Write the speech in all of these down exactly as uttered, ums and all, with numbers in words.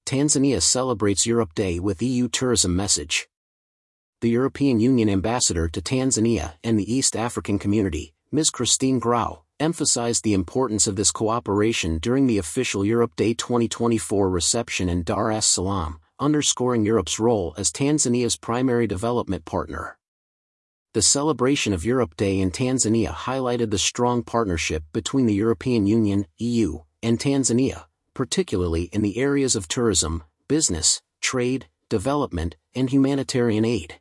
Tanzania celebrates Europe Day with E U tourism message. The European Union ambassador to Tanzania and the East African Community, Miz Christine Grau, emphasized the importance of this cooperation during the official Europe Day twenty twenty-four reception in Dar es Salaam, underscoring Europe's role as Tanzania's primary development partner. The celebration of Europe Day in Tanzania highlighted the strong partnership between the European Union, E U, and Tanzania, particularly in the areas of tourism, business, trade, development, and humanitarian aid.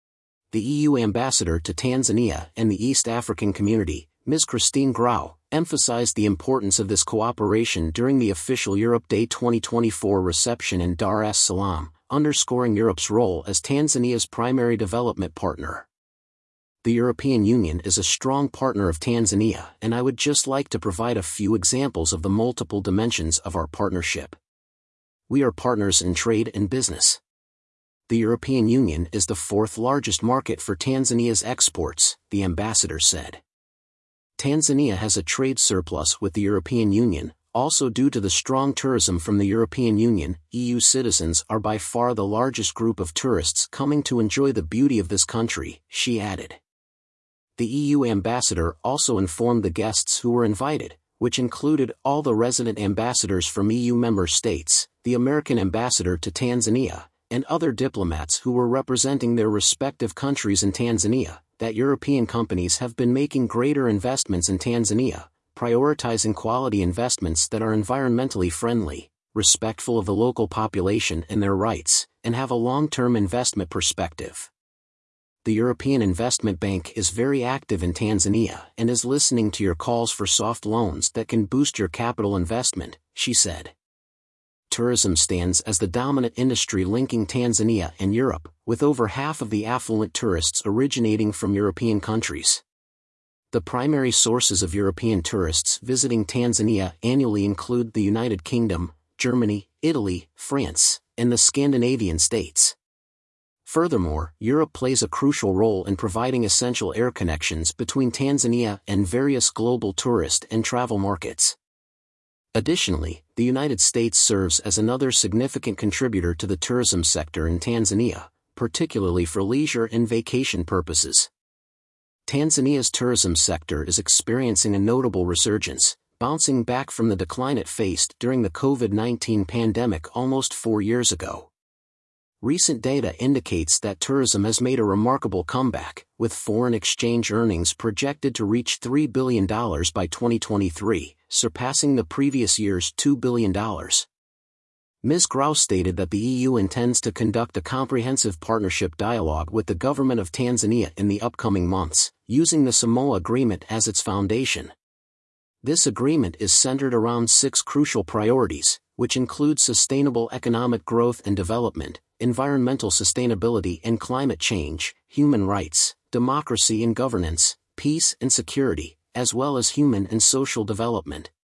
The E U ambassador to Tanzania and the East African Community, Miz Christine Grau, emphasized the importance of this cooperation during the official Europe Day twenty twenty-four reception in Dar es Salaam, underscoring Europe's role as Tanzania's primary development partner. The European Union is a strong partner of Tanzania, and I would just like to provide a few examples of the multiple dimensions of our partnership. We are partners in trade and business. The European Union is the fourth largest market for Tanzania's exports, the ambassador said. Tanzania has a trade surplus with the European Union, also due to the strong tourism from the European Union. E U citizens are by far the largest group of tourists coming to enjoy the beauty of this country, she added. The E U ambassador also informed the guests who were invited, which included all the resident ambassadors from E U member states, the American ambassador to Tanzania, and other diplomats who were representing their respective countries in Tanzania, that European companies have been making greater investments in Tanzania, prioritizing quality investments that are environmentally friendly, respectful of the local population and their rights, and have a long-term investment perspective. The European Investment Bank is very active in Tanzania and is listening to your calls for soft loans that can boost your capital investment, she said. Tourism stands as the dominant industry linking Tanzania and Europe, with over half of the affluent tourists originating from European countries. The primary sources of European tourists visiting Tanzania annually include the United Kingdom, Germany, Italy, France, and the Scandinavian states. Furthermore, Europe plays a crucial role in providing essential air connections between Tanzania and various global tourist and travel markets. Additionally, the United States serves as another significant contributor to the tourism sector in Tanzania, particularly for leisure and vacation purposes. Tanzania's tourism sector is experiencing a notable resurgence, bouncing back from the decline it faced during the COVID nineteen pandemic almost four years ago. Recent data indicates that tourism has made a remarkable comeback, with foreign exchange earnings projected to reach three billion dollars by twenty twenty-three, surpassing the previous year's two billion dollars. Miz Grau stated that the E U intends to conduct a comprehensive partnership dialogue with the government of Tanzania in the upcoming months, using the Samoa Agreement as its foundation. This agreement is centered around six crucial priorities, which include sustainable economic growth and development, environmental sustainability and climate change, human rights, democracy and governance, peace and security, as well as human and social development.